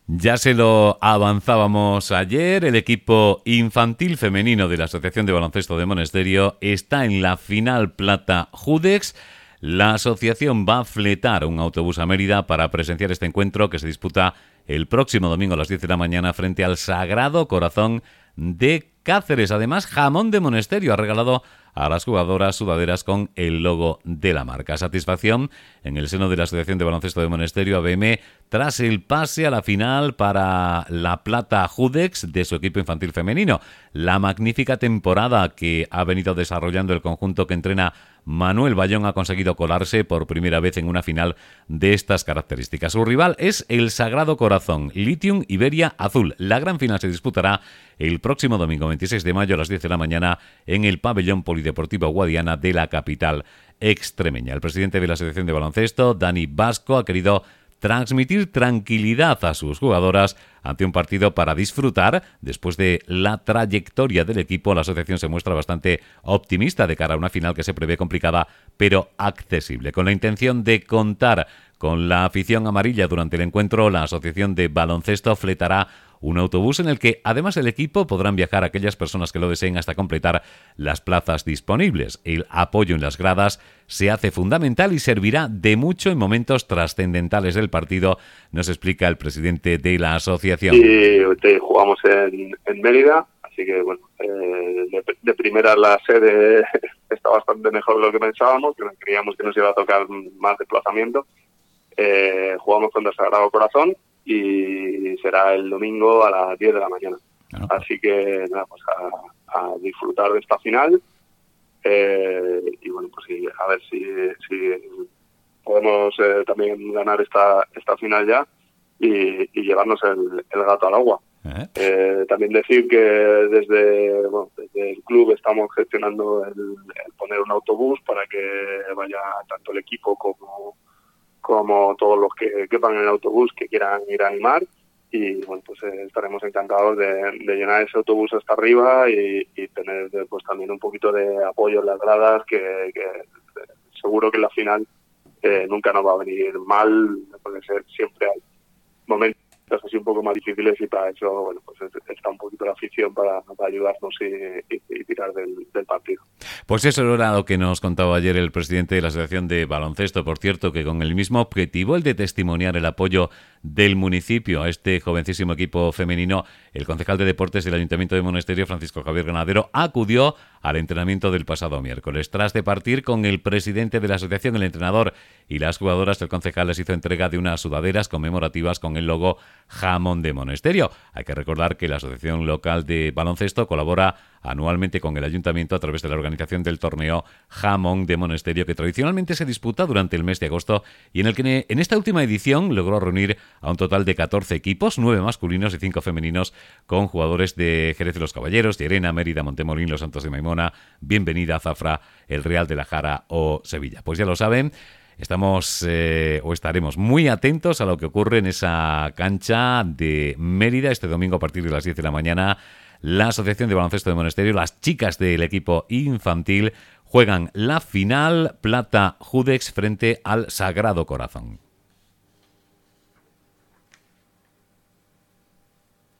Ya se lo avanzábamos ayer, el equipo infantil femenino de la Asociación de Baloncesto de Monesterio está en la final plata Judex. La asociación va a fletar un autobús a Mérida para presenciar este encuentro que se disputa el próximo domingo a las 10 de la mañana frente al Sagrado Corazón de Cáceres. Además, Jamón de Monesterio ha regalado a las jugadoras sudaderas con el logo de la marca. Satisfacción en el seno de la Asociación de Baloncesto de Monesterio ABM tras el pase a la final para la plata Judex de su equipo infantil femenino. La magnífica temporada que ha venido desarrollando el conjunto que entrena Manuel Bayón ha conseguido colarse por primera vez en una final de estas características. Su rival es el Sagrado Corazón, Litium Iberia Azul. La gran final se disputará el próximo domingo 26 de mayo a las 10 de la mañana en el pabellón polideportivo Guadiana de la capital extremeña. El presidente de la Asociación de Baloncesto, Dani Vasco, ha querido transmitir tranquilidad a sus jugadoras ante un partido para disfrutar. Después de la trayectoria del equipo, la asociación se muestra bastante optimista de cara a una final que se prevé complicada, pero accesible. Con la intención de contar con la afición amarilla durante el encuentro, la Asociación de Baloncesto fletará un autobús en el que, además del equipo, podrán viajar aquellas personas que lo deseen hasta completar las plazas disponibles. El apoyo en las gradas se hace fundamental y servirá de mucho en momentos trascendentales del partido, nos explica el presidente de la asociación. Y jugamos en Mérida, así que bueno, de primera la sede está bastante mejor de lo que pensábamos, que creíamos que nos iba a tocar más desplazamiento. Jugamos contra el Sagrado Corazón y será el domingo a las 10 de la mañana. Así que nada, pues a disfrutar de esta final y bueno, pues sí, a ver si podemos también ganar esta final ya y llevarnos el gato al agua. También decir que desde el club estamos gestionando el poner un autobús para que vaya tanto el equipo como todos los que quepan en el autobús que quieran ir a animar, y bueno, pues estaremos encantados de llenar ese autobús hasta arriba y tener pues también un poquito de apoyo en las gradas, que seguro que en la final nunca nos va a venir mal, porque siempre hay momentos así un poco más difíciles, y para eso bueno, pues está un poquito la afición para ayudarnos y tirar del partido. Pues eso era lo que nos contaba ayer el presidente de la Asociación de Baloncesto. Por cierto, que con el mismo objetivo, el de testimoniar el apoyo del municipio a este jovencísimo equipo femenino, el concejal de Deportes del Ayuntamiento de Monesterio, Francisco Javier Ganadero, acudió al entrenamiento del pasado miércoles. Tras de partir con el presidente de la asociación, el entrenador y las jugadoras, el concejal les hizo entrega de unas sudaderas conmemorativas con el logo Jamón de Monesterio. Hay que recordar que la Asociación Local de Baloncesto colabora anualmente con el Ayuntamiento a través de la organización del torneo Jamón de Monesterio, que tradicionalmente se disputa durante el mes de agosto y en el que en esta última edición logró reunir a un total de 14 equipos, 9 masculinos y 5 femeninos, con jugadores de Jerez de los Caballeros, Llerena, Mérida, Montemolín, Los Santos de Maimona, Bienvenida, Zafra, el Real de la Jara o Sevilla. Pues ya lo saben, estaremos muy atentos a lo que ocurre en esa cancha de Mérida este domingo a partir de las 10 de la mañana. La Asociación de Baloncesto de Monesterio, las chicas del equipo infantil, juegan la final plata Judex frente al Sagrado Corazón.